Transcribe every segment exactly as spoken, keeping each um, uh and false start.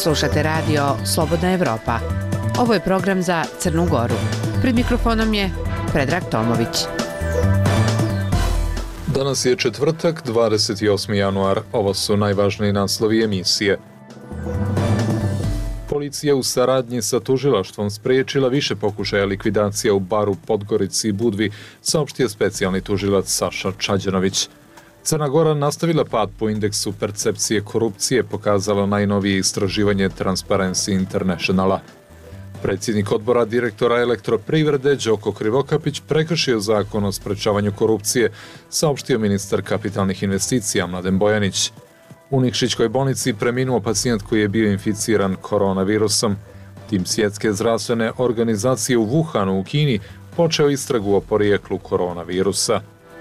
Slušate radio Slobodna Evropa. Ovo je program za Crnu Goru. Pred mikrofonom je Predrag Tomović. Danas je četvrtak, dvadeset osmi januar. Ovo su najvažniji naslovi emisije. Policija u saradnji sa tužilaštvom spriječila više pokušaja likvidacija u baru Podgorici i Budvi, saopštio specijalni tužilac Saša Čađanović. Crna Gora nastavila pad po indeksu percepcije korupcije, pokazalo najnovije istraživanje Transparency Internationala. Predsjednik odbora direktora Elektroprivrede Đoko Krivokapić prekršio zakon o sprečavanju korupcije, saopštio ministar kapitalnih investicija Mladen Bojanić. U Nikšićkoj bolnici preminuo pacijent koji je bio inficiran koronavirusom. Tim svjetske zdravstvene organizacije u Wuhanu u Kini počeo istragu o porijeklu koronavirusa.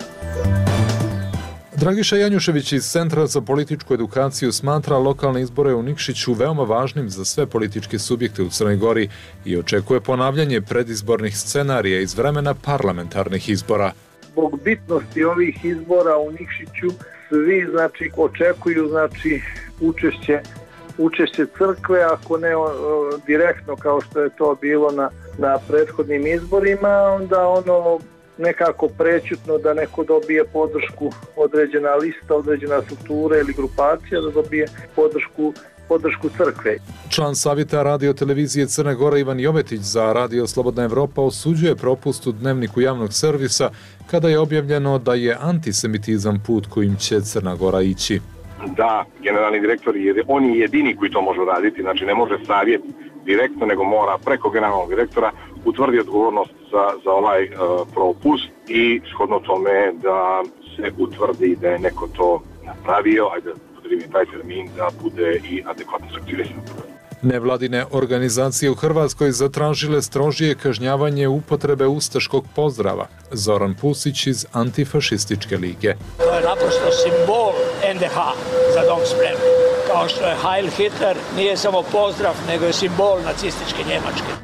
Dragiša Janjušević iz Centra za političku edukaciju smatra lokalne izbore u Nikšiću veoma važnim za sve političke subjekte u Crnoj Gori i očekuje ponavljanje predizbornih scenarija iz vremena parlamentarnih izbora. Zbog bitnosti ovih izbora u Nikšiću svi znači očekuju znači učešće učešće crkve, ako ne o, direktno kao što je to bilo na na prethodnim izborima, onda ono nekako prećutno da neko dobije podršku, određena lista, određena struktura ili grupacija da dobije podršku podršku crkve. Član savjeta radio televizije Crne Gore Ivan Jovetić za radio Slobodna Evropa osuđuje propust u dnevniku javnog servisa kada je objavljeno da je antisemitizam put kojim će Crna Gora ići. Da, generalni direktor, on je jedini koji to može raditi, znači ne može savjet direktno, nego mora preko generalnog direktora utvrdi odgovornost za, za ovaj uh, propust i shodno tome da se utvrdi da je neko to napravio, ajde potrebni taj termin da bude i adekvatno sankcionisan. Nevladine organizacije u Hrvatskoj zatražile strožije kažnjavanje upotrebe ustaškog pozdrava. Zoran Pusić iz Antifašističke lige. To je naprosto simbol en de ha za dom spremni. Kao što je Heil Hitler nije samo pozdrav, nego je simbol nacističke Njemačke.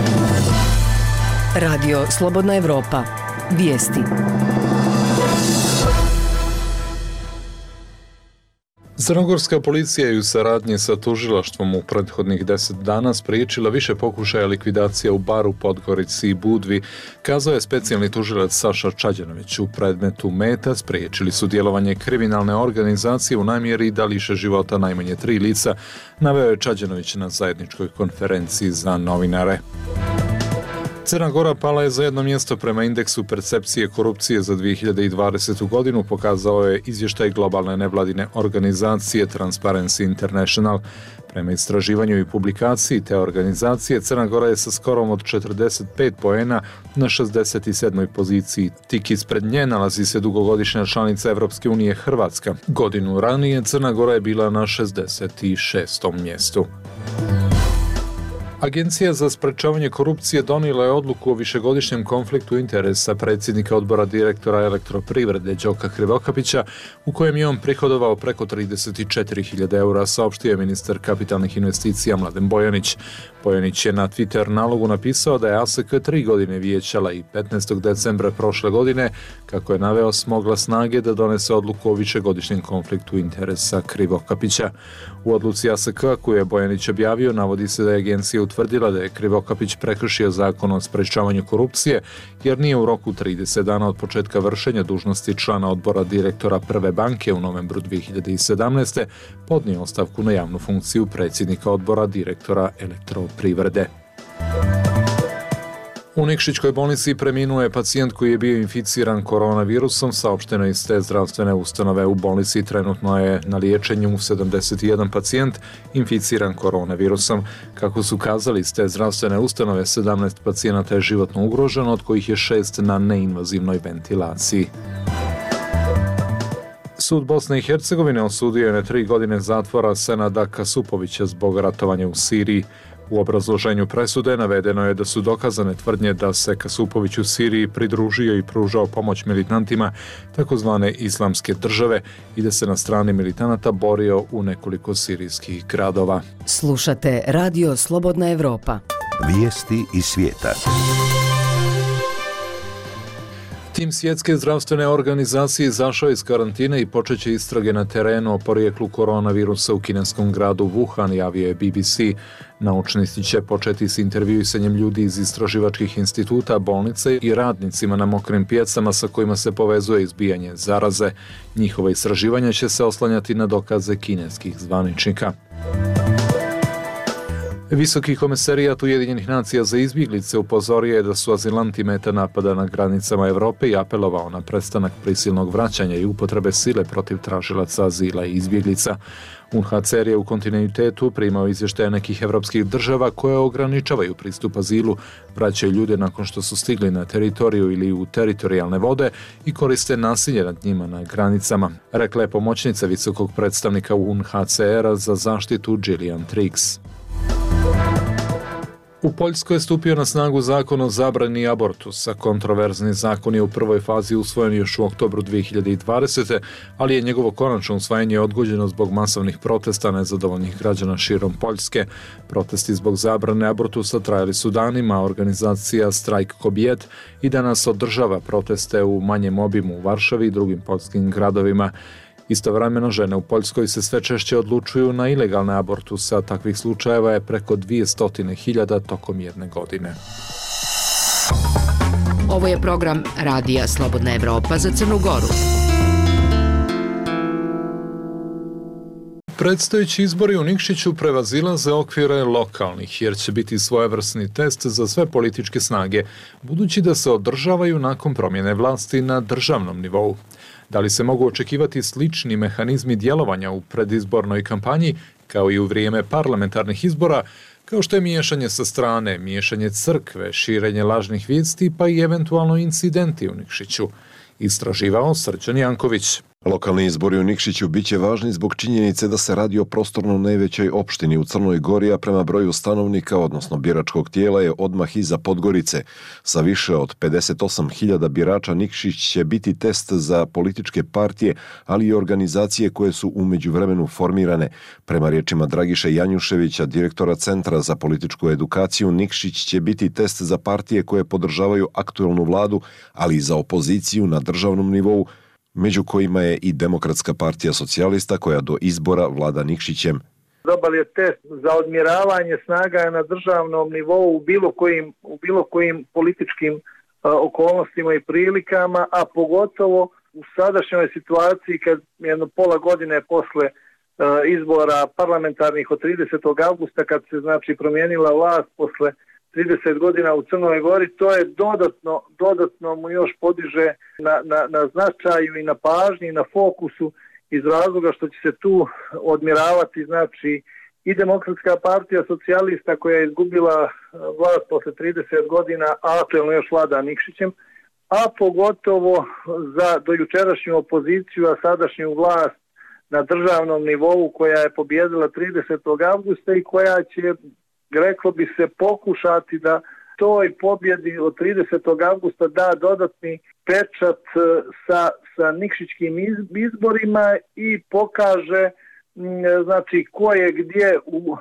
Radio Slobodna Evropa. Vijesti. Crnogorska policija je u saradnji sa tužilaštvom u prethodnih deset dana spriječila više pokušaja likvidacija u baru Podgorici i Budvi, kazao je specijalni tužilac Saša Čađanović. U predmetu Meta spriječili su djelovanje kriminalne organizacije u namjeri da liše života najmanje tri lica, naveo je Čađanović na zajedničkoj konferenciji za novinare. Crna Gora pala je za jedno mjesto prema indeksu percepcije korupcije za dvije hiljade dvadesetu godinu, pokazao je izvještaj globalne nevladine organizacije Transparency International. Prema istraživanju i publikaciji te organizacije, Crna Gora je sa skorom od četrdeset pet poena na šezdeset sedmoj poziciji. Tik ispred nje nalazi se dugogodišnja članica Evropske unije Hrvatska. Godinu ranije Crna Gora je bila na šezdeset šestom mjestu. Agencija za sprečavanje korupcije donijela je odluku o višegodišnjem konfliktu interesa predsjednika odbora direktora Elektroprivrede Đoka Krivokapića, u kojem je on prihodovao preko trideset četiri hiljade eura, saopštio je ministar kapitalnih investicija Mladen Bojanić. Bojanić je na Twitter nalogu napisao da je A S K tri godine vijećala i petnaestog decembra prošle godine, kako je naveo, smogla snage da donese odluku o višegodišnjem konfliktu interesa Krivokapića. U odluci A S K koju je Bojanić objavio navodi se da je agencija utvrdila da je Krivokapić prekršio zakon o sprečavanju korupcije jer nije u roku trideset dana od početka vršenja dužnosti člana odbora direktora Prve banke u novembru dvije hiljade sedamnaeste. podnio ostavku na javnu funkciju predsjednika odbora direktora Elektroprivrede. U Nikšićkoj bolnici preminuo je pacijent koji je bio inficiran koronavirusom, saopšteno iz te zdravstvene ustanove. U bolnici trenutno je na liječenju sedamdeset jedan pacijent inficiran koronavirusom. Kako su kazali iz te zdravstvene ustanove, sedamnaest pacijenata je životno ugroženo, od kojih je šest na neinvazivnoj ventilaciji. Sud Bosne i Hercegovine osudio je na tri godine zatvora Senada Kasupovića zbog ratovanja u Siriji. U obrazloženju presude navedeno je da su dokazane tvrdnje da se Kasupović u Siriji pridružio i pružao pomoć militantima takozvane islamske države i da se na strani militanata borio u nekoliko sirijskih gradova. Slušate Radio Slobodna Evropa. Vijesti iz svijeta. tim Svjetske zdravstvene organizacije izašao iz karantine i počeće istrage na terenu o porijeklu koronavirusa u kineskom gradu Wuhan, javio je B B C. Naučnici će početi s intervjuisanjem ljudi iz istraživačkih instituta, bolnice i radnicima na mokrim pijacama sa kojima se povezuje izbijanje zaraze. Njihova istraživanja će se oslanjati na dokaze kineskih zvaničnika. Visoki komesarijat Ujedinjenih nacija za izbjeglice upozorio je da su azilanti meta napada na granicama Europe i apelovao na prestanak prisilnog vraćanja i upotrebe sile protiv tražilaca azila i izbjeglica. U N H C R je u kontinuitetu primao izvještaje nekih evropskih država koje ograničavaju pristup azilu, vraćaju ljude nakon što su stigli na teritoriju ili u teritorijalne vode i koriste nasilje nad njima na granicama, rekla je pomoćnica visokog predstavnika U N H C R-a za zaštitu Gillian Triggs. U Poljskoj je stupio na snagu zakon o zabrani abortusa. Kontroverzni zakon je u prvoj fazi usvojen još u oktobru dvije hiljade dvadesete. ali je njegovo konačno usvajanje odgođeno zbog masovnih protesta nezadovoljnih građana širom Poljske. Protesti zbog zabrane abortusa trajali su danima, a organizacija Strajk Kobiet i danas održava proteste u manjem obimu u Varšavi i drugim poljskim gradovima. Istovremeno, žene u Poljskoj se sve češće odlučuju na ilegalne abortuse, a takvih slučajeva je preko dvjesto hiljada tokom jedne godine. Ovo je program Radija Slobodna Evropa za Crnu Goru. Predstojeći izbori u Nikšiću prevazilaze okvire lokalnih, jer će biti svojevrsni test za sve političke snage, budući da se održavaju nakon promjene vlasti na državnom nivou. Da li se mogu očekivati slični mehanizmi djelovanja u predizbornoj kampanji, kao i u vrijeme parlamentarnih izbora, kao što je miješanje sa strane, miješanje crkve, širenje lažnih vijesti, pa i eventualno incidenti u Nikšiću? Istraživao Srđan Janković. Lokalni izbori u Nikšiću bit će važni zbog činjenice da se radi o prostorno najvećoj opštini u Crnoj Gori, a prema broju stanovnika, odnosno biračkog tijela, je odmah iza Podgorice. Sa više od pedeset osam hiljada birača Nikšić će biti test za političke partije, ali i organizacije koje su u međuvremenu formirane. Prema riječima Dragiše Janjuševića, direktora Centra za političku edukaciju, Nikšić će biti test za partije koje podržavaju aktuelnu vladu, ali i za opoziciju na državnom nivou, među kojima je i Demokratska partija socijalista koja do izbora vlada Nikšićem. Dobar je test za odmjeravanje snaga na državnom nivou u bilo kojim, u bilo kojim političkim uh, okolnostima i prilikama, a pogotovo u sadašnjoj situaciji kad jedno pola godine posle uh, izbora parlamentarnih od tridesetog avgusta, kad se znači promijenila vlast posle trideset godina u Crnoj Gori, to je dodatno, dodatno mu još podiže na, na, na značaju i na pažnji i na fokusu iz razloga što će se tu odmjeravati znači i Demokratska partija socijalista koja je izgubila vlast posle trideset godina, a aktuelno još vlada Nikšićem, a pogotovo za dojučerašnju opoziciju, a sadašnju vlast na državnom nivou koja je pobjedila tridesetog avgusta i koja će, reklo bi se, pokušati da toj pobjedi od tridesetog avgusta da dodatni pečat sa, sa nikšićkim izborima i pokaže znači ko je gdje u,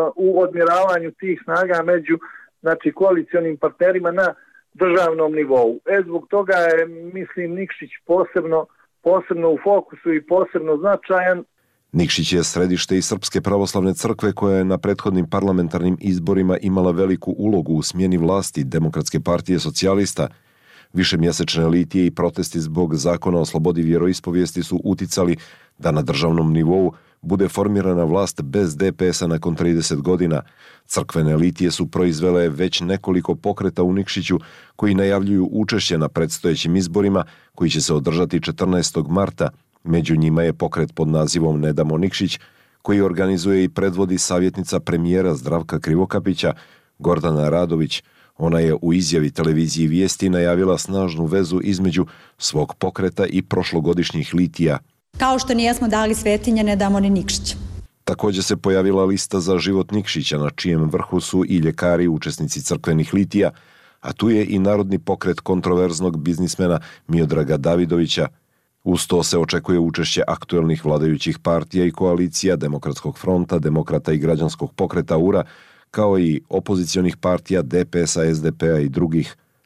u odmjeravanju tih snaga među znači koalicionim partnerima na državnom nivou. E zbog toga je, mislim, Nikšić posebno, posebno u fokusu i posebno značajan. Nikšić je središte i Srpske pravoslavne crkve koja je na prethodnim parlamentarnim izborima imala veliku ulogu u smjeni vlasti Demokratske partije socijalista. Višemjesečne litije i protesti zbog zakona o slobodi vjeroispovijesti su uticali da na državnom nivou bude formirana vlast bez D P S-a nakon trideset godina. Crkvene litije su proizvele već nekoliko pokreta u Nikšiću koji najavljuju učešće na predstojećim izborima koji će se održati četrnaestog marta. Među njima je pokret pod nazivom Ne damo Nikšić, koji organizuje i predvodi savjetnica premijera Zdravka Krivokapića, Gordana Radović. Ona je u izjavi televiziji Vijesti najavila snažnu vezu između svog pokreta i prošlogodišnjih litija. Kao što nijesmo dali Svetinje, ne damo ni Nikšić. Također se pojavila lista za život Nikšića, na čijem vrhu su i ljekari učesnici crkvenih litija, a tu je i narodni pokret kontroverznog biznismena Miodraga Davidovića. Uz to se očekuje učešće aktuelnih vladajućih partija i koalicija Demokratskog fronta, Demokrata i građanskog pokreta U R A, kao i opozicionih partija D P S-a, S D P-a i drugih.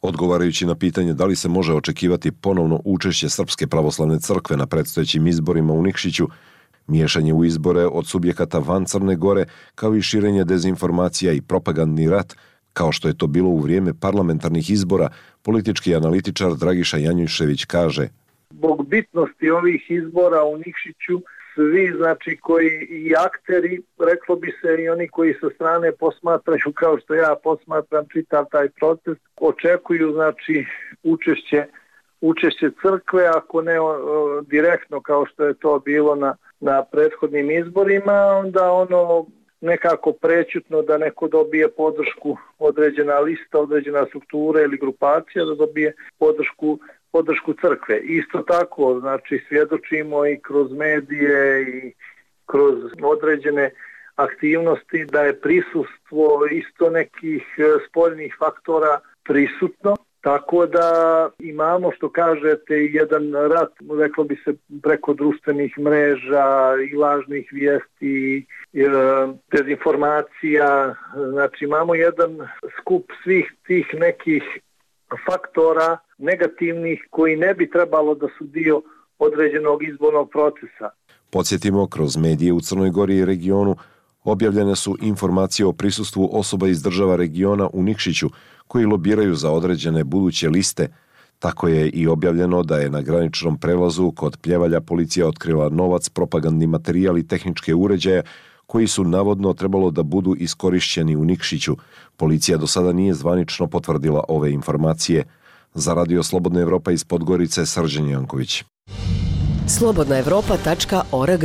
Odgovarajući na pitanje da li se može očekivati ponovno učešće Srpske pravoslavne crkve na predstojećim izborima u Nikšiću, miješanje u izbore od subjekata van Crne Gore, kao i širenje dezinformacija i propagandni rat, kao što je to bilo u vrijeme parlamentarnih izbora, politički analitičar Dragiša Janjušević kaže: Zbog bitnosti ovih izbora u Nikšiću, svi znači koji i akteri, reklo bi se i oni koji sa strane posmatraju, kao što ja posmatram čitav taj proces, očekuju znači učešće učešće crkve, ako ne o, direktno kao što je to bilo na, na prethodnim izborima, onda ono nekako prećutno da neko dobije podršku, određena lista, određena struktura ili grupacija da dobije podršku podršku crkve. Isto tako, znači svjedočimo i kroz medije i kroz određene aktivnosti da je prisustvo isto nekih spoljnih faktora prisutno, tako da imamo, što kažete, jedan rat, reklo bi se, preko društvenih mreža i lažnih vijesti, i dezinformacija, znači imamo jedan skup svih tih nekih faktora negativnih koji ne bi trebalo da su dio određenog izbornog procesa. Podsjetimo, kroz medije u Crnoj Gori i regionu objavljene su informacije o prisustvu osoba iz država regiona u Nikšiću koji lobiraju za određene buduće liste. Tako je i objavljeno da je na graničnom prelazu kod Pljevalja policija otkrila novac, propagandni materijal i tehničke uređaje koji su navodno trebalo da budu iskorišćeni u Nikšiću. Policija do sada nije zvanično potvrdila ove informacije. Za Radio Slobodna Evropa iz Podgorice, Srđan Janković. slobodna evropa tačka org.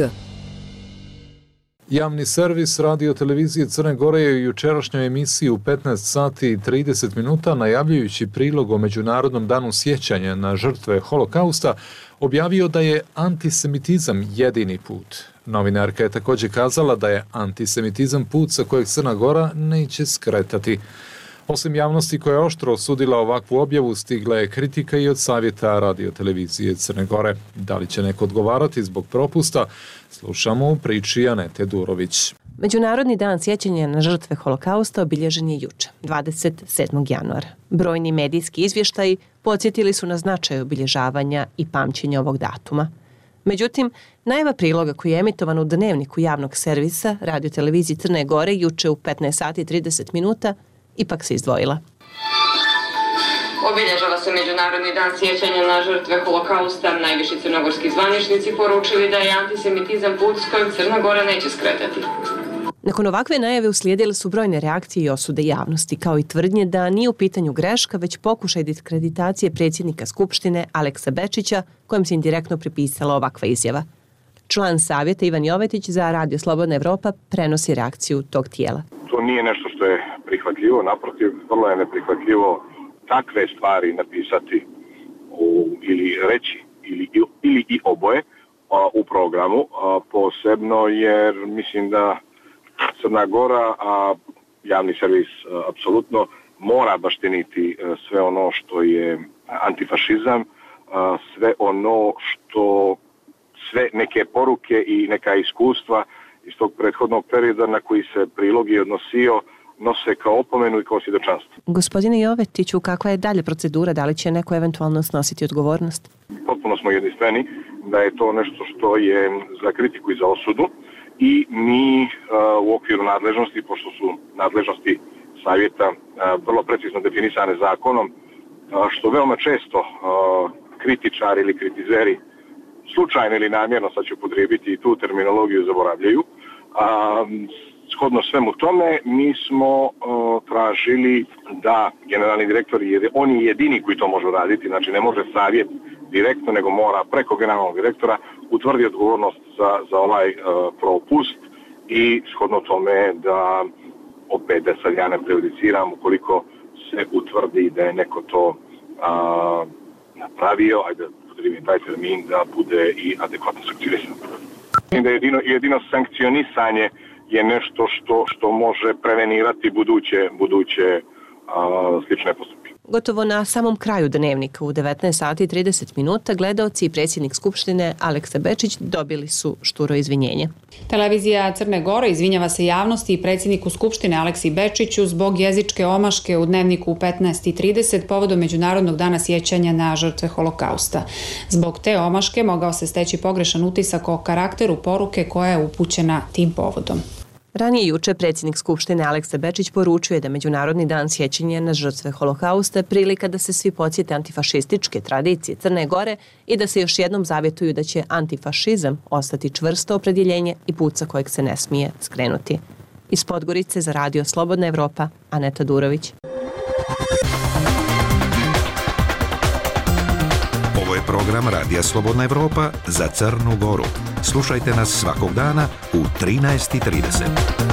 Javni servis radio televizije Crne Gore je u jučerašnjoj emisiji u petnaest sati i trideset minuta, najavljujući prilog o Međunarodnom danu sjećanja na žrtve holokausta, objavio da je antisemitizam jedini put. Novinarka je također kazala da je antisemitizam put sa kojeg Crna Gora neće skretati. Osim javnosti koja je oštro osudila ovakvu objavu, stigla je kritika i od savjeta radiotelevizije Crne Gore. Da li će neko odgovarati zbog propusta? Slušamo u priči Anete Durović. Međunarodni dan sjećanja na žrtve holokausta obilježen je juče, dvadeset sedmog januara. Brojni medijski izvještaji podsjetili su na značaj obilježavanja i pamćenja ovog datuma. Međutim, najava priloga koji je emitovan u dnevniku javnog servisa radiotelevizije Crne Gore juče u petnaest sati i trideset minuta ipak se izdvojila. Obilježava se Međunarodni dan sjećanja na žrtve holokausta. Najviši crnogorski zvaničnici poručili da je antisemitizam put s kojim Crna Gora neće skretati. Nakon ovakve najave uslijedile su brojne reakcije i osude javnosti, kao i tvrdnje da nije u pitanju greška, već pokušaj diskreditacije predsjednika Skupštine Aleksa Bečića, kojem se indirektno pripisala ovakva izjava. Član savjeta Ivan Jovetić za Radio Slobodna Evropa prenosi reakciju tog tijela. To nije nešto što je prihvatljivo, naprotiv, vrlo je neprihvatljivo takve stvari napisati u, ili reći ili, ili i oboje a, u programu, a, posebno jer mislim da Crna Gora, a javni servis a, apsolutno mora baštiniti a, sve ono što je antifašizam, a, sve ono što, sve neke poruke i neka iskustva iz tog prethodnog perioda na koji se prilog je odnosio nose kao opomenu i kao svjedočanstvo. Gospodine Jovetiću, kakva je dalje procedura? Da li će neko eventualno snositi odgovornost? Potpuno smo jedinstveni da je to nešto što je za kritiku i za osudu i mi uh, u okviru nadležnosti, pošto su nadležnosti savjeta uh, vrlo precizno definisane zakonom, uh, što veoma često uh, kritičari ili kritizeri slučajno ili namjerno, sad ću upotrijebiti i tu terminologiju, zaboravljaju. A, shodno svemu tome, mi smo o, tražili da generalni direktor, jer on je jedini koji to može raditi, znači ne može savjet direktno, nego mora preko generalnog direktora utvrdi odgovornost za, za ovaj o, propust i shodno tome da, opet da sad ja ne prejudiciram, ukoliko se utvrdi da je neko to a, napravio, ajde potrebi taj termin da bude i adekvatno sankcionisan. Da jedino, jedino sankcionisanje je nešto što, što može prevenirati buduće, buduće a, slične postupke. Gotovo na samom kraju dnevnika u devetnaest sati i trideset minuta gledaoci i predsjednik Skupštine Aleksa Bečić dobili su šturo izvinjenje. Televizija Crne Gore izvinjava se javnosti i predsjedniku Skupštine Aleksi Bečiću zbog jezičke omaške u dnevniku u petnaest i trideset povodom Međunarodnog dana sjećanja na žrtve Holokausta. Zbog te omaške mogao se steći pogrešan utisak o karakteru poruke koja je upućena tim povodom. Ranije juče predsjednik Skupštine Aleksa Bečić poručuje da Međunarodni dan sjećanja na žrtve Holokausta prilika da se svi podsjete antifašističke tradicije Crne Gore i da se još jednom zavjetuju da će antifašizam ostati čvrsto opredjeljenje i put sa kojeg se ne smije skrenuti. Iz Podgorice za Radio Slobodna Evropa, Aneta Durović. Ovo je program Radija Slobodna Evropa za Crnu Goru. Slušajte nas svakog dana u trinaest i trideset.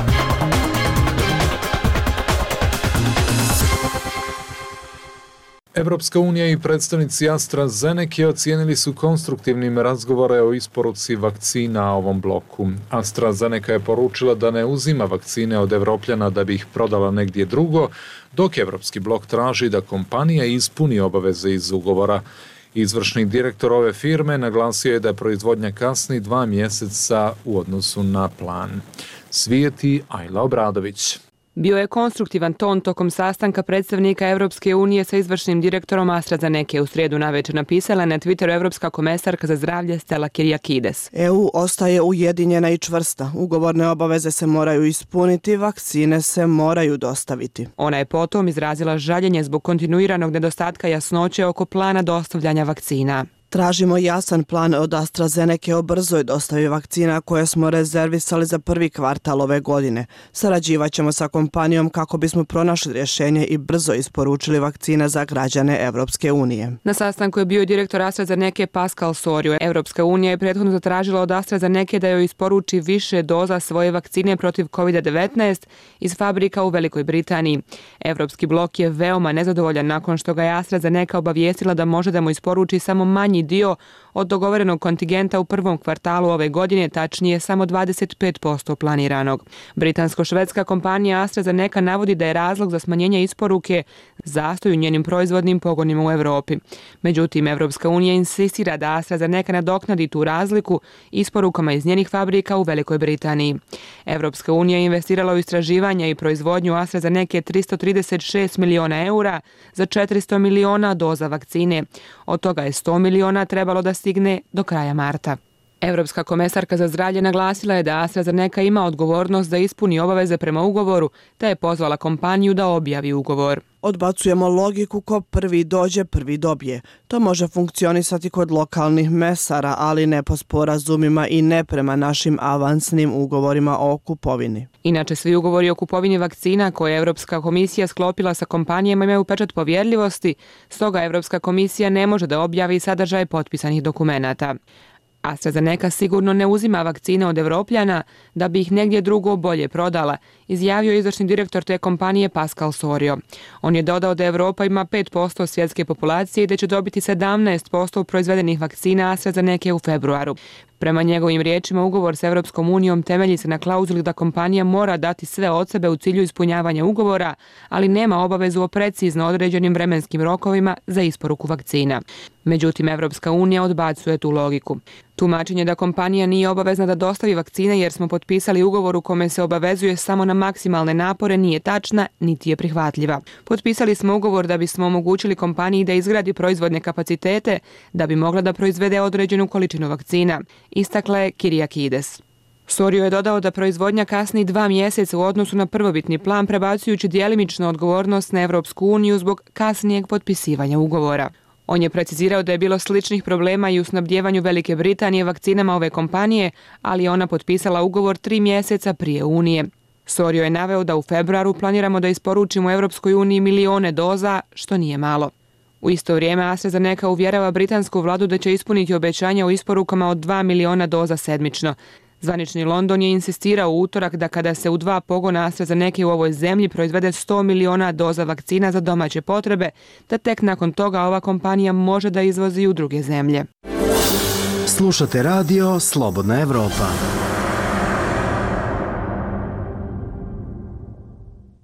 Evropska unija i predstavnici AstraZeneke ocijenili su konstruktivnim razgovore o isporuci vakcina ovom bloku. AstraZeneca je poručila da ne uzima vakcine od Evropljana da bi ih prodala negdje drugo, dok Evropski blok traži da kompanija ispuni obaveze iz ugovora. Izvršni direktor ove firme naglasio je da proizvodnja kasni dva mjeseca u odnosu na plan. Svijeti Ajla Obradović. Bio je konstruktivan ton tokom sastanka predstavnika Evropske unije sa izvršnim direktorom AstraZeneke. U srijedu navečer napisala na Twitteru Evropska komesarka za zdravlje Stella Kyriakides. E U ostaje ujedinjena i čvrsta. Ugovorne obaveze se moraju ispuniti, vakcine se moraju dostaviti. Ona je potom izrazila žaljenje zbog kontinuiranog nedostatka jasnoće oko plana dostavljanja vakcina. Tražimo jasan plan od AstraZeneke o brzoj dostavi vakcina koje smo rezervisali za prvi kvartal ove godine. Sarađivat ćemo sa kompanijom kako bismo pronašli rješenje i brzo isporučili vakcina za građane Evropske unije. Na sastanku je bio direktor AstraZeneke Pascal Soriot. Evropska unija je prethodno zatražila od AstraZeneke da joj isporuči više doza svoje vakcine protiv kovid devetnaest iz fabrika u Velikoj Britaniji. Evropski blok je veoma nezadovoljan nakon što ga je AstraZeneka obavijestila da može da mu isporuči samo manji dio od dogovorenog kontingenta u prvom kvartalu ove godine, tačnije samo dvadeset pet posto planiranog. Britansko-švedska kompanija AstraZeneca navodi da je razlog za smanjenje isporuke zastoj u njenim proizvodnim pogonima u Europi. Međutim, Evropska unija insistira da AstraZeneca nadoknadi tu razliku isporukama iz njenih fabrika u Velikoj Britaniji. Evropska unija je investirala u istraživanje i proizvodnju AstraZeneca tristo trideset šest miliona eura za četiristo miliona doza vakcine. Od toga je sto miliona trebalo da stigne do kraja marta. Evropska komesarka za zdravlje naglasila je da AstraZeneca ima odgovornost da ispuni obaveze prema ugovoru, te je pozvala kompaniju da objavi ugovor. Odbacujemo logiku ko prvi dođe, prvi dobije. To može funkcionisati kod lokalnih mesara, ali ne po sporazumima i ne prema našim avansnim ugovorima o kupovini. Inače, svi ugovori o kupovini vakcina koje je Evropska komisija sklopila sa kompanijama imaju pečat povjerljivosti, stoga Evropska komisija ne može da objavi sadržaj potpisanih dokumenata. AstraZeneca sigurno ne uzima vakcine od Evropljana da bi ih negdje drugo bolje prodala, izjavio izvršni direktor te kompanije Pascal Soriot. On je dodao da Evropa ima pet posto svjetske populacije i da će dobiti sedamnaest posto proizvedenih vakcina AstraZeneca u februaru. Prema njegovim riječima, ugovor s Evropskom unijom temelji se na klauzuli da kompanija mora dati sve od sebe u cilju ispunjavanja ugovora, ali nema obavezu o precizno određenim vremenskim rokovima za isporuku vakcina. Međutim, Evropska unija odbacuje tu logiku. Tumačenje da kompanija nije obavezna da dostavi vakcine jer smo potpisali ugovor u kome se obavezuje samo na maksimalne napore nije tačna, niti je prihvatljiva. Potpisali smo ugovor da bismo omogućili kompaniji da izgradi proizvodne kapacitete da bi mogla da proizvede određenu količinu vakcina, istakla je Kyriakides. Soriot je dodao da proizvodnja kasni dva mjeseca u odnosu na prvobitni plan, prebacujući djelimično odgovornost na Evropsku uniju zbog kasnijeg potpisivanja ugovora. On je precizirao da je bilo sličnih problema i u snabdjevanju Velike Britanije vakcinama ove kompanije, ali je ona potpisala ugovor tri mjeseca prije Unije. Soriot je naveo da u februaru planiramo da isporučimo Evropskoj uniji milione doza, što nije malo. U isto vrijeme AstraZeneca uvjerava britansku vladu da će ispuniti obećanja o isporukama od dva miliona doza sedmično. Zvanični London je insistirao u utorak da kada se u dva pogona AstraZeneca u ovoj zemlji proizvede sto miliona doza vakcina za domaće potrebe, da tek nakon toga ova kompanija može da izvozi u druge zemlje. Slušate radio Slobodna Evropa.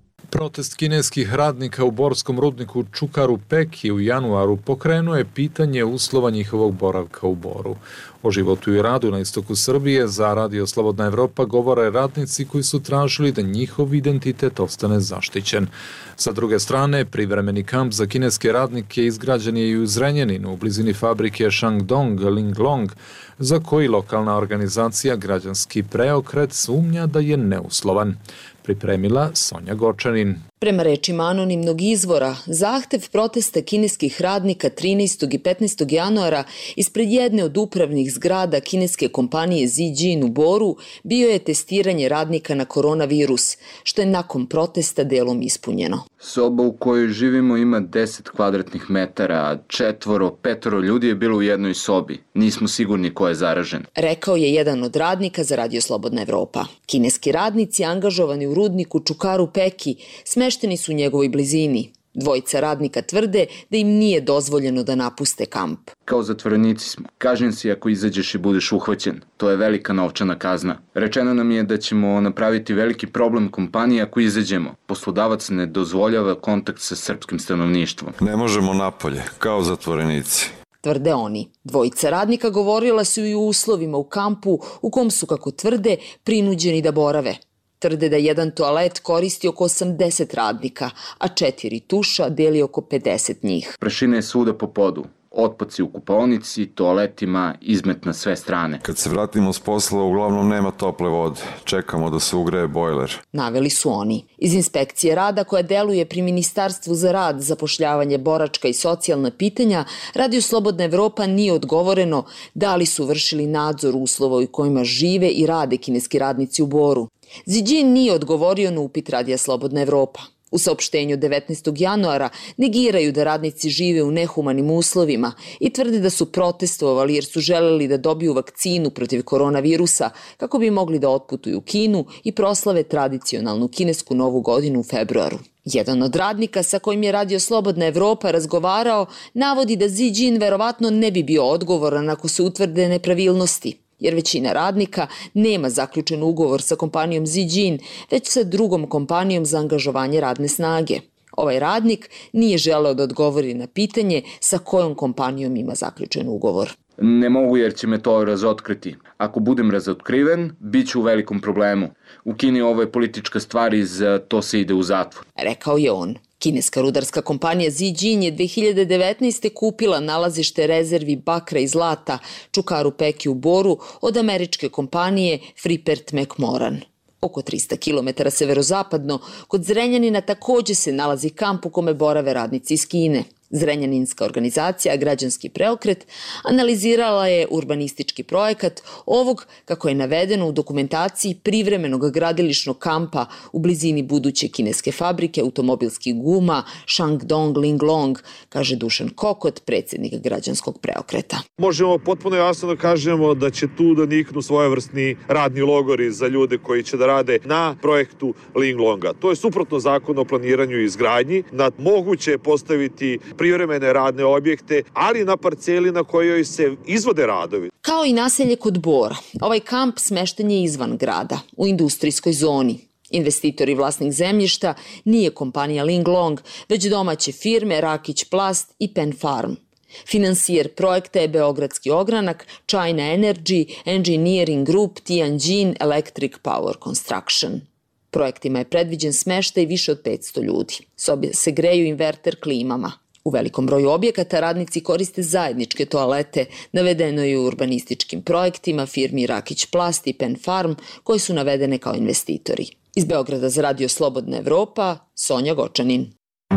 Protest kineskih radnika u borskom rudniku Čukaru Peki u januaru pokrenuo je pitanje uslova njihovog boravka u Boru. O životu i radu na istoku Srbije za Radio Slobodna Evropa govore radnici koji su tražili da njihov identitet ostane zaštićen. Sa druge strane, privremeni kamp za kineske radnike izgrađen je i u Zrenjaninu u blizini fabrike Shandong Linglong, za koji lokalna organizacija Građanski preokret sumnja da je neuslovan. Pripremila Sonja Gočanin. Prema rečima anonimnog izvora, zahtev protesta kineskih radnika trinaestog i petnaestog januara ispred jedne od upravnih zgrada kineske kompanije Zijin u Boru bio je testiranje radnika na koronavirus, što je nakon protesta delom ispunjeno. Soba u kojoj živimo ima deset kvadratnih metara, a četvoro, petoro ljudi je bilo u jednoj sobi. Nismo sigurni ko je zaražen. Rekao je jedan od radnika za Radio Slobodna Evropa. Kineski radnici angažovani u rudniku Čukaru Peki smešteni su u njegovoj blizini. Dvojica radnika tvrde da im nije dozvoljeno da napuste kamp. Kao zatvorenici smo. Kažem si ako izađeš i budeš uhvaćen. To je velika novčana kazna. Rečeno nam je da ćemo napraviti veliki problem kompaniji ako izađemo. Poslodavac ne dozvoljava kontakt sa srpskim stanovništvom. Ne možemo napolje, kao zatvorenici. Tvrde oni. Dvojica radnika govorila su i o uslovima u kampu u kom su, kako tvrde, prinuđeni da borave. Tvrde da jedan toalet koristi oko osamdeset radnika, a četiri tuša deli oko pedeset njih. Prašina je svuda po podu. Otpaci u kupaonici, toaletima, izmet na sve strane. Kad se vratimo s posla, uglavnom nema tople vode. Čekamo da se ugreje bojler. Naveli su oni. Iz inspekcije rada koja deluje pri Ministarstvu za rad, zapošljavanje, boračka i socijalna pitanja, Radio Slobodna Evropa nije odgovoreno da li su vršili nadzor uslova u kojima žive i rade kineski radnici u Boru. Zijin nije odgovorio na upit Radija Slobodna Evropa. U saopštenju devetnaestog januara negiraju da radnici žive u nehumanim uslovima i tvrde da su protestovali jer su želeli da dobiju vakcinu protiv koronavirusa kako bi mogli da otputuju u Kinu i proslave tradicionalnu kinesku novu godinu u februaru. Jedan od radnika sa kojim je Radio Slobodna Evropa razgovarao navodi da Zijin verovatno ne bi bio odgovoran ako se utvrde nepravilnosti, jer većina radnika nema zaključen ugovor sa kompanijom Zijin, već sa drugom kompanijom za angažovanje radne snage. Ovaj radnik nije želeo da odgovori na pitanje sa kojom kompanijom ima zaključen ugovor. Ne mogu jer će me to razotkriti. Ako budem razotkriven, bit ću u velikom problemu. U Kini ovo je politička stvar i za to se ide u zatvor. Rekao je on. Kineska rudarska kompanija Zijin je dve hiljade devetnaeste. kupila nalazište rezervi bakra i zlata Čukaru Peki u Boru od američke kompanije Freeport-McMoran. Oko trista kilometara severozapadno, kod Zrenjanina takođe se nalazi kamp u kome borave radnici iz Kine. Zrenjaninska organizacija Građanski preokret analizirala je urbanistički projekat ovog, kako je navedeno u dokumentaciji, privremenog gradilišnog kampa u blizini buduće kineske fabrike automobilskih guma Shandong Linglong, kaže Dušan Kokot, predsjednik Građanskog preokreta. Možemo potpuno jasno da kažemo da će tu da niknu svojevrsni radni logori za ljude koji će da rade na projektu Linglonga. To je suprotno zakonu o planiranju i izgradnji. Moguće je postaviti privremene radne objekte, ali na parceli na kojoj se izvode radovi. Kao i naselje kod Bora, ovaj kamp smešten je izvan grada, u industrijskoj zoni. Investitor i vlasnik zemljišta nije kompanija Linglong, već domaće firme Rakić Plast i Pen Farm. Finansijer projekta je Beogradski ogranak, China Energy, Engineering Group, Tianjin Electric Power Construction. Projektima je predviđen smeštaj više od petsto ljudi. Sobe se greju inverter klimama. U velikom broju objekata radnici koriste zajedničke toalete, navedeno je u urbanističkim projektima firmi Rakić Plast i Pen Farm, koji su navedene kao investitori. Iz Beograda za Radio Slobodna Evropa, Sonja Gočanin.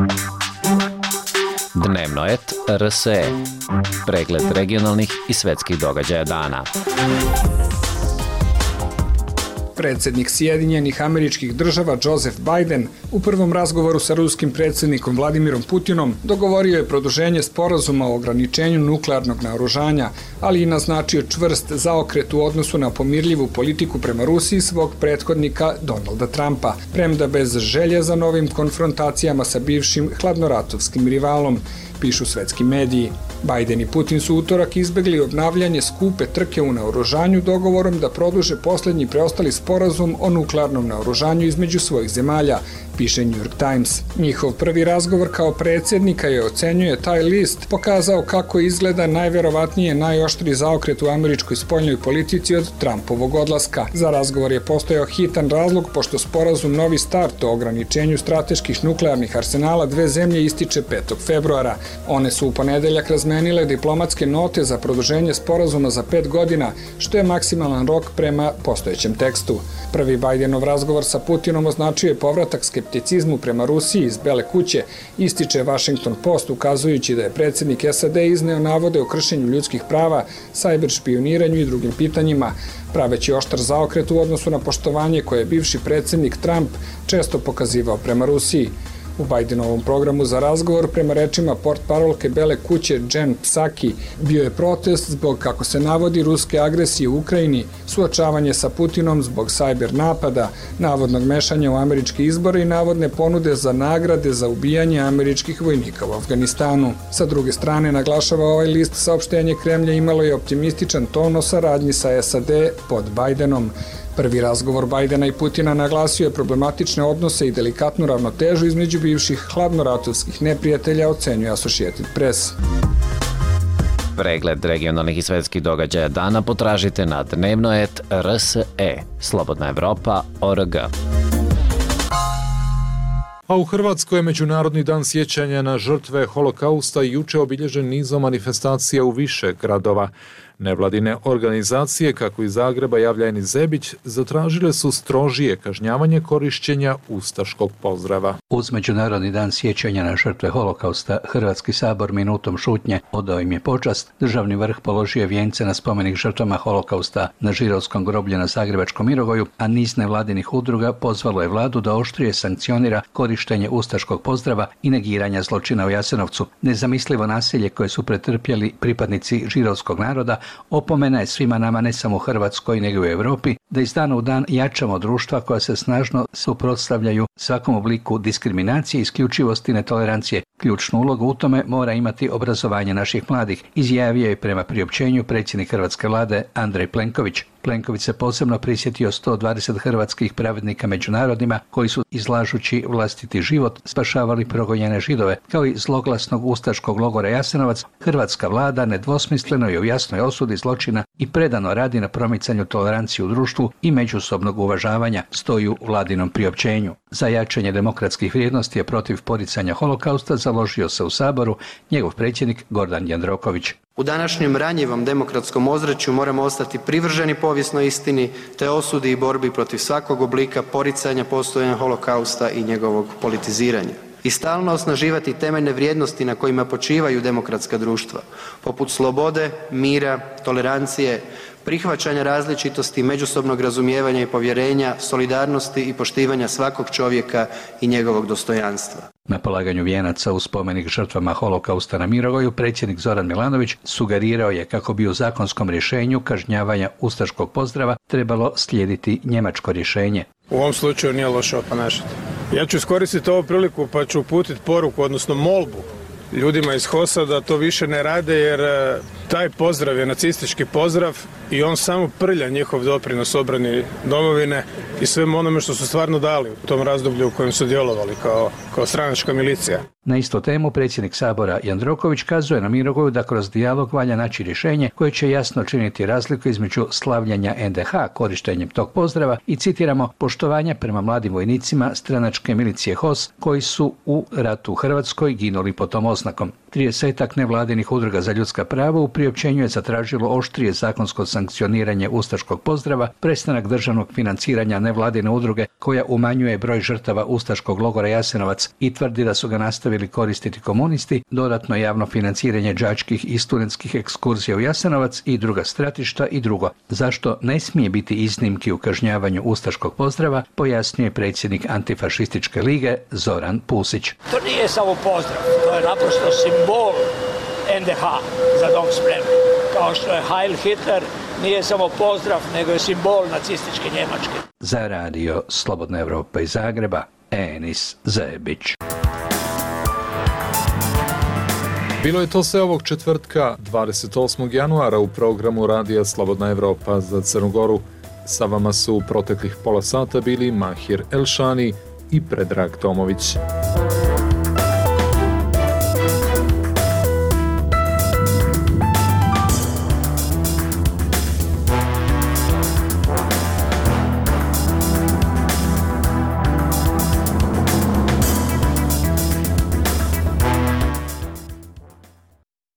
Dnevnoet R S E. Pregled regionalnih i svetskih događaja dana. Predsjednik Sjedinjenih Američkih Država Joseph Biden u prvom razgovoru sa ruskim predsjednikom Vladimirom Putinom dogovorio je produženje sporazuma o ograničenju nuklearnog naoružanja, ali i naznačio čvrst zaokret u odnosu na pomirljivu politiku prema Rusiji svog prethodnika Donalda Trumpa, premda bez želje za novim konfrontacijama sa bivšim hladnoratovskim rivalom, pišu svetski mediji. Biden i Putin su utorak izbegli obnavljanje skupe trke u naoružanju dogovorom da produže posljednji preostali sporazum o nuklearnom naoružanju između svojih zemalja, piše New York Times. Njihov prvi razgovor kao predsjednika je, ocenjuje taj list, pokazao kako izgleda najverovatnije najoštriji zaokret u američkoj spoljnoj politici od Trumpovog odlaska. Za razgovor je postojao hitan razlog pošto sporazum Novi start o ograničenju strateških nuklearnih arsenala dve zemlje ističe petog februara. One su u ponedeljak razmenile diplomatske note za produženje sporazuma za pet godina, što je maksimalan rok prema postojećem tekstu. Prvi Bajdenov razgovor sa Putinom označio je povratak skepticizmu prema Rusiji iz Bele kuće, ističe Washington Post, ukazujući da je predsjednik S A D izneo navode o kršenju ljudskih prava, sajber špioniranju i drugim pitanjima, praveći oštar zaokret u odnosu na poštovanje koje je bivši predsjednik Trump često pokazivao prema Rusiji. U Bajdenovom programu za razgovor, prema rečima portparolke Bele kuće Jen Psaki, bio je protest zbog, kako se navodi, ruske agresije u Ukrajini, suočavanje sa Putinom zbog sajber napada, navodnog mešanja u američke izbore i navodne ponude za nagrade za ubijanje američkih vojnika u Afganistanu. Sa druge strane, naglašava ovaj list, saopštenje Kremlja imalo je optimističan ton o saradnji sa S A D pod Bajdenom. Prvi razgovor Bajdena i Putina naglasio je problematične odnose i delikatnu ravnotežu između bivših hladnoratovskih neprijatelja, ocenjuje Associated Press. Pregled regionalnih i svetskih događaja dana potražite na dnevno et r s e, slobodna evropa tačka org. A u Hrvatskoj je Međunarodni dan sjećanja na žrtve Holokausta juče obilježen nizom manifestacija u više gradova. Nevladine organizacije, kako iz Zagreba javlja Enis Zebić, zatražile su strožije kažnjavanje korišćenja ustaškog pozdrava. Uz Međunarodni dan sjećanja na žrtve Holokausta, Hrvatski sabor minutom šutnje odao im je počast. Državni vrh položio je vijence na spomenik žrtvama Holokausta na Židovskom groblju na Zagrebačkom Mirogoju, a niz nevladinih udruga pozvalo je vladu da oštrije sankcionira korištenje ustaškog pozdrava i negiranja zločina u Jasenovcu. Nezamislivo nasilje koje su pretrpjeli pripadnici židovskog naroda opomena je svima nama, ne samo u Hrvatskoj nego i u Europi, da iz dana u dan jačamo društva koja se snažno suprotstavljaju svakom obliku diskriminacije, isključivosti i netolerancije. Ključnu ulogu u tome mora imati obrazovanje naših mladih, izjavio je prema priopćenju predsjednik hrvatske vlade Andrej Plenković. Plenković se posebno prisjetio sto dvadeset hrvatskih pravednika među narodima koji su, izlažući vlastiti život, spašavali progonjene Židove, kao i zloglasnog ustaškog logora Jasenovac. Hrvatska vlada nedvosmisleno i u jasnoj osudi zločina i predano radi na promicanju tolerancije u društvu i međusobnog uvažavanja, stoji u vladinom priopćenju. Za jačanje demokratskih vrijednosti je protiv poricanja Holokausta založio se u Saboru njegov predsjednik Gordan Jandroković. U današnjem ranjivom demokratskom ozračju moramo ostati privrženi povijesnoj istini te osudi i borbi protiv svakog oblika poricanja postojanja Holokausta i njegovog politiziranja. I stalno osnaživati temeljne vrijednosti na kojima počivaju demokratska društva, poput slobode, mira, tolerancije, prihvaćanja različitosti, međusobnog razumijevanja i povjerenja, solidarnosti i poštivanja svakog čovjeka i njegovog dostojanstva. Na polaganju vijenaca u spomenik žrtvama Holokausta na Mirogoju predsjednik Zoran Milanović sugerirao je kako bi u zakonskom rješenju kažnjavanja ustaškog pozdrava trebalo slijediti njemačko rješenje. U ovom slučaju nije loše oponašati. Ja ću iskoristiti ovu priliku pa ću uputiti poruku, odnosno molbu ljudima iz HOS-a da to više ne rade, jer taj pozdrav je nacistički pozdrav i on samo prlja njihov doprinos obrani domovine i svemu onome što su stvarno dali u tom razdoblju u kojem su djelovali kao, kao stranačka milicija. Na istu temu predsjednik Sabora Jandroković kazuje na Mirogoju da kroz dijalog valja naći rješenje koje će jasno činiti razliku između slavljanja en de ha korištenjem tog pozdrava i, citiramo, poštovanja prema mladim vojnicima stranačke milicije HOS koji su u ratu u Hrvatskoj ginuli pod tom oznakom. Tridesetak nevladinih udruga za ljudska prava u priopćenju je zatražilo oštrije zakonsko sankcioniranje ustaškog pozdrava, prestanak državnog financiranja nevladine udruge koja umanjuje broj žrtava ustaškog logora Jasenovac i tvrdi da su ga nastavili koristiti komunisti, dodatno javno financiranje đačkih i studentskih ekskurzija u Jasenovac i druga stratišta i drugo. Zašto ne smije biti iznimki u kažnjavanju ustaškog pozdrava, pojasnio je predsjednik Antifašističke lige Zoran Pusić. To nije samo pozdrav, to je naprosto simbol en de ha za dom spremni. Kao što je Heil Hitler nije samo pozdrav, nego je simbol nacističke Njemačke. Za radio Slobodna Evropa iz Zagreba, Enis Zebić. Bilo je to sve ovog četvrtka, dvadeset osmog januara u programu Radija Slobodna Evropa za Crnu Goru. Sa vama su u proteklih pola sata bili Mahir Elšani i Predrag Tomović.